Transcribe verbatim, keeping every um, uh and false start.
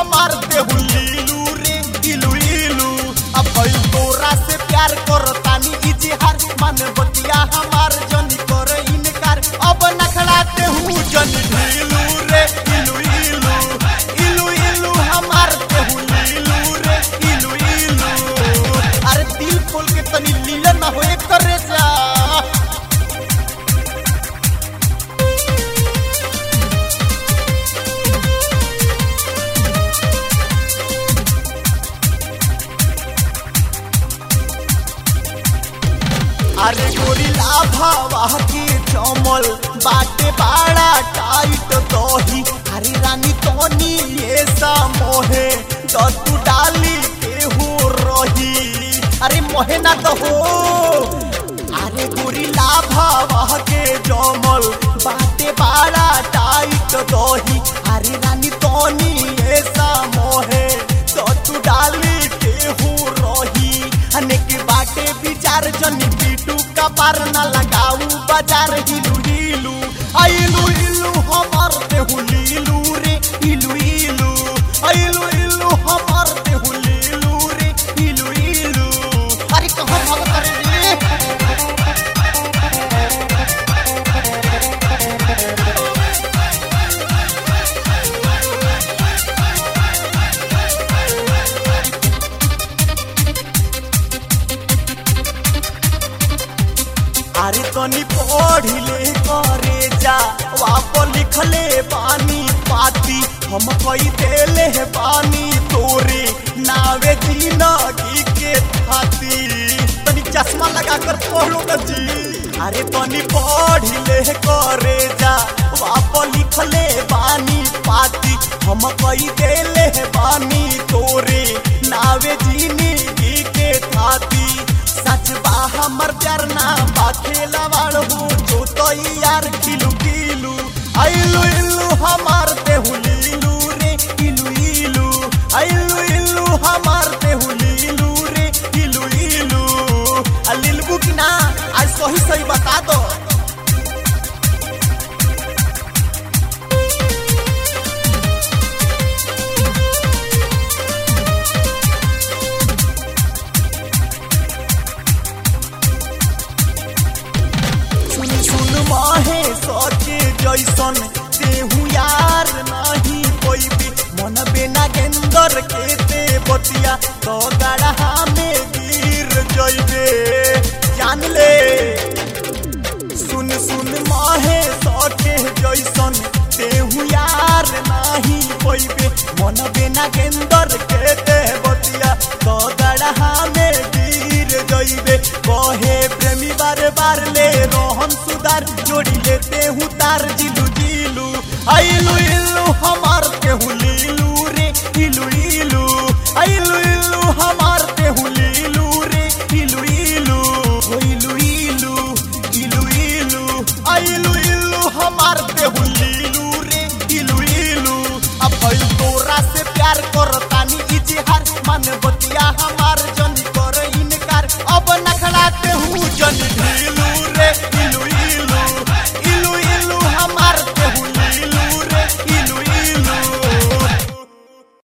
हमार देहु लीलू रे इलू इलू। अब भइल तोरा से प्यार करतानी इजहार मन बतिया हमार जनी कर इनकार अब नखड़ाते हूँ जनी ढीलू रे इलू इलू इलू इलू हमार देहु लीलू रे इलू इलू। अरे दिल खोल के तनी लीला ना होए करे जा। अरे गोरिल्ला भावा के चमल बाटे बाड़ा टाइट दही अरे रानी तोनी ये सा मोहे दतू डाली के हो रही अरे मोहे ना तो हो। अरे गोरिल्ला भावा के जमल बाटे बाड़ा टाइट दही अरे रानी तोनी ये सा मोहे दतू डाली के हो रही अनेक बाटे विचार जनी पीटू का पार ना लगाऊ बाजार हिलू हिलू आइलू इलू हमार देहु लीलू रे इलू इलू आइलू इलू हमार देहु लीलू रे इलू इलू। अरे कहाँ भाग करे रे। अरे तनी पढ़िले करे जा वाप लिखले पानी पाती हम कई देले पानी तोरे नावे जिंदगी के खाती तनी चश्मा लगा कर पढ़ो न जी। अरे तनी पढ़िले करे जा वाप लिखले पानी पाती हम कई देले पानी तोरे नावे जिंदगी के खाती सच बा हमर प्यार ना बाखेला वाड़ू जो तो यार किलू किलू आइलू इलू हमार देहु लीलू रे इलू इलू आइलू इलू हमार देहु लीलू रे इलू इलू। अलिलबू की ना आज सही सही बता दो। माहे सके जैसन तेहू यार नहीं कोई भी मन बिना गेंदर के ते बतिया तो गढ़ा में गिर जइबे जान ले। सुन सुन माहे सके जैसन तेहू यार नहीं कोई भी मन बिना गेंदर के ते बतिया तो गढ़ा में गिर जइबे कहे प्रेमी बार बार ले रोहन सुधार जोड़ी लेते हूँ तार जिलू जिलू आइलू इलू हमार केहू लीलू रे इलू इलू आइलू इलू हमार केहू लीलू रे इलू इलू इलू इलू इलू इलू आइलू इलू हमार केहू लीलू रे इलू इलू। अब तोरा से प्यार करतानी इजहार मन